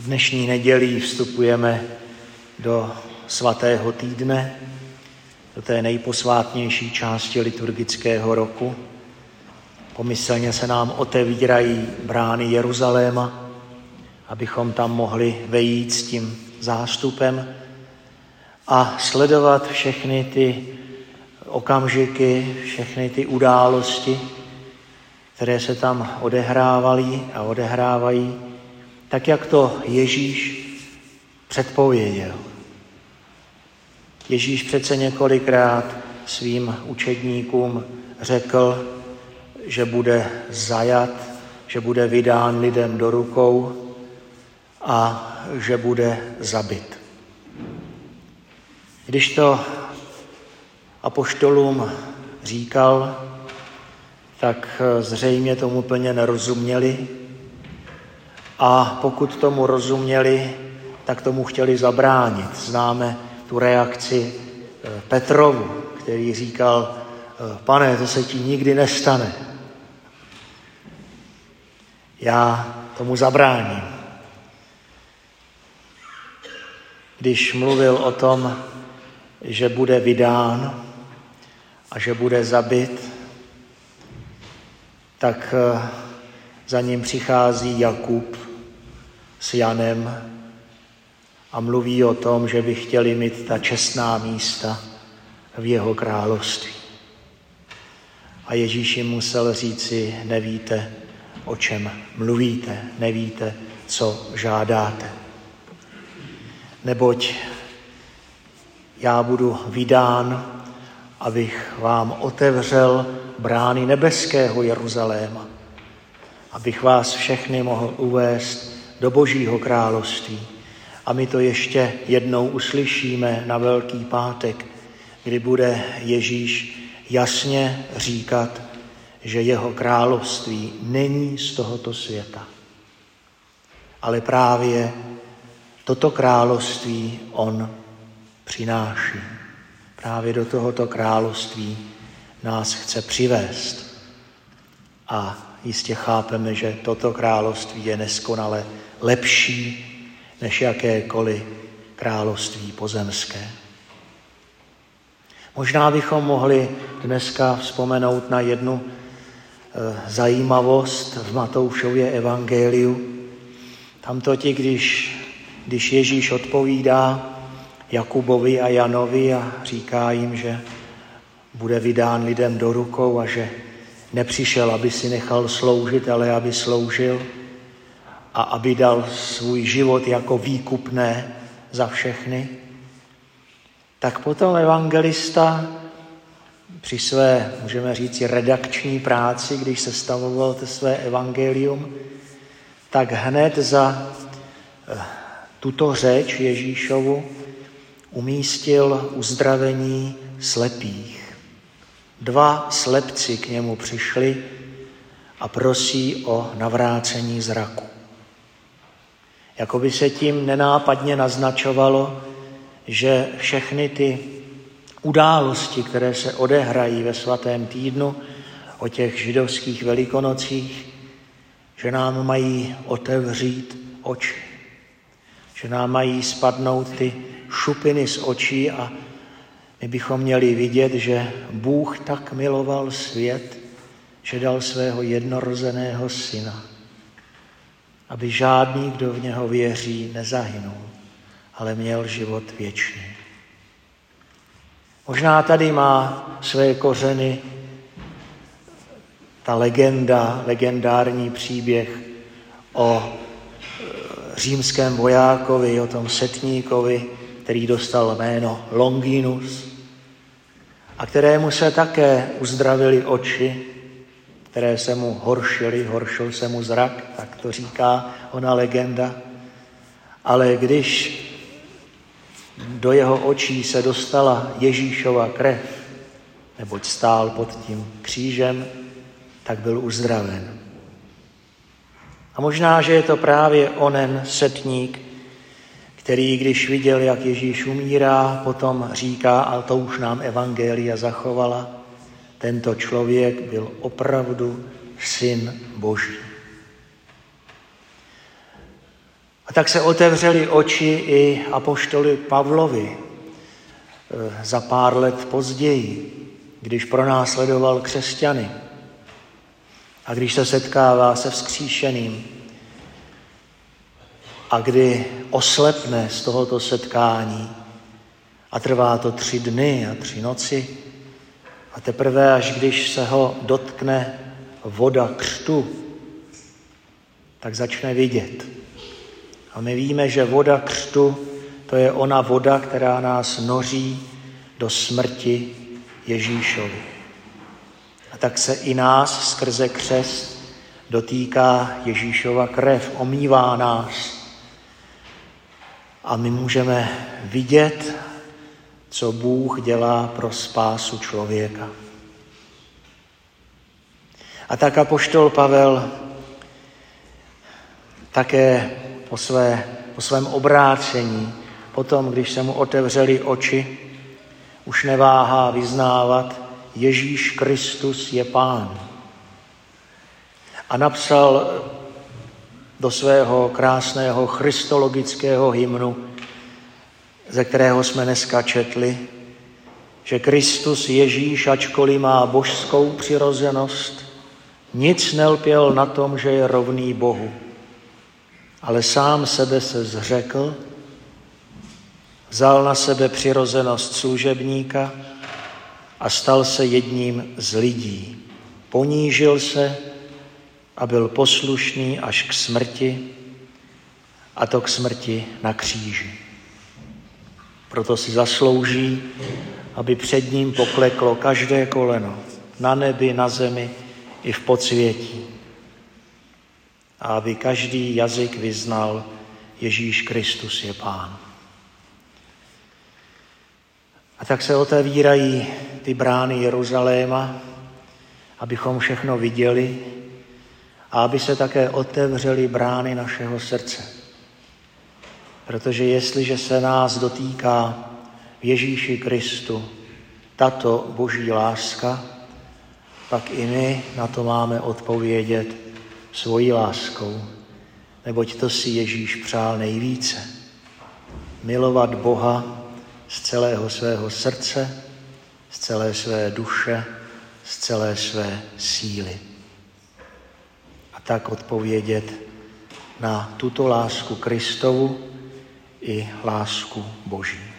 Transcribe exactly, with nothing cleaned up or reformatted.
Dnešní nedělí vstupujeme do svatého týdne, do té nejposvátnější části liturgického roku. Pomyslně se nám otevírají brány Jeruzaléma, abychom tam mohli vejít s tím zástupem a sledovat všechny ty okamžiky, všechny ty události, které se tam odehrávaly a odehrávají, tak jak to Ježíš předpověděl. Ježíš přece několikrát svým učedníkům řekl, že bude zajat, že bude vydán lidem do rukou a že bude zabit. Když to apoštolům říkal, tak zřejmě tomu plně nerozuměli a pokud tomu rozuměli, tak tomu chtěli zabránit. Známe tu reakci Petrovu, který říkal, pane, to se ti nikdy nestane. Já tomu zabráním. Když mluvil o tom, že bude vydán a že bude zabit, tak za ním přichází Jakub s Janem a mluví o tom, že by chtěli mít ta čestná místa v jeho království. A Ježíš jim musel říci, nevíte, o čem mluvíte, nevíte, co žádáte. Neboť já budu vydán, abych vám otevřel brány nebeského Jeruzaléma, abych vás všechny mohl uvést do Božího království. A my to ještě jednou uslyšíme na Velký pátek, kdy bude Ježíš jasně říkat, že jeho království není z tohoto světa. Ale právě toto království on přináší. Právě do tohoto království nás chce přivést. A jistě chápeme, že toto království je neskonale lepší než jakékoliv království pozemské. Možná bychom mohli dneska vzpomenout na jednu e, zajímavost v Matoušově evangeliu. Tam totiž, když, když Ježíš odpovídá Jakubovi a Janovi a říká jim, že bude vydán lidem do rukou a že nepřišel, aby si nechal sloužit, ale aby sloužil a aby dal svůj život jako výkupné za všechny, tak potom evangelista při své, můžeme říct, redakční práci, když sestavoval to své evangelium, tak hned za tuto řeč Ježíšovu umístil uzdravení slepých. Dva slepci k němu přišli a prosí o navrácení zraku. Jakoby se tím nenápadně naznačovalo, že všechny ty události, které se odehrají ve svatém týdnu o těch židovských velikonocích, že nám mají otevřít oči, že nám mají spadnout ty šupiny z očí a my bychom měli vidět, že Bůh tak miloval svět, že dal svého jednorozeného syna, aby žádný, kdo v něho věří, nezahynul, ale měl život věčný. Možná tady má své kořeny ta legenda, legendární příběh o římském vojákovi, o tom setníkovi, který dostal jméno Longinus a kterému se také uzdravili oči, které se mu horšily, horšil se mu zrak, tak to říká ona legenda. Ale když do jeho očí se dostala Ježíšova krev, neboť stál pod tím křížem, tak byl uzdraven. A možná, že je to právě onen setník, který, když viděl, jak Ježíš umírá, potom říká, a to už nám evangelia zachovala, tento člověk byl opravdu syn Boží. A tak se otevřely oči i apoštoli Pavlovi za pár let později, když pronásledoval křesťany a když se setkává se vzkříšeným a kdy oslepne z tohoto setkání a trvá to tři dny a tři noci a teprve až když se ho dotkne voda křtu, tak začne vidět. A my víme, že voda křtu, to je ona voda, která nás noří do smrti Ježíšovi. A tak se i nás skrze křest dotýká Ježíšova krev, omývá nás. A my můžeme vidět, co Bůh dělá pro spásu člověka. A tak apoštol Pavel také po, své, po svém obrácení, potom, když se mu otevřely oči, už neváhá vyznávat, Ježíš Kristus je Pán. A napsal do svého krásného christologického hymnu, ze kterého jsme dneska četli, že Kristus Ježíš, ačkoliv má božskou přirozenost, nic nelpěl na tom, že je rovný Bohu, ale sám sebe se zřekl, vzal na sebe přirozenost služebníka a stal se jedním z lidí. Ponížil se a byl poslušný až k smrti, a to k smrti na kříži. Proto si zaslouží, aby před ním pokleklo každé koleno, na nebi, na zemi i v podsvětí. A aby každý jazyk vyznal, Ježíš Kristus je Pán. A tak se otevírají ty brány Jeruzaléma, abychom všechno viděli a aby se také otevřely brány našeho srdce. Protože jestliže se nás dotýká v Ježíši Kristu tato boží láska, pak i my na to máme odpovědět svojí láskou, neboť to si Ježíš přál nejvíce. Milovat Boha z celého svého srdce, z celé své duše, z celé své síly. A tak odpovědět na tuto lásku Kristovu i lásku Boží.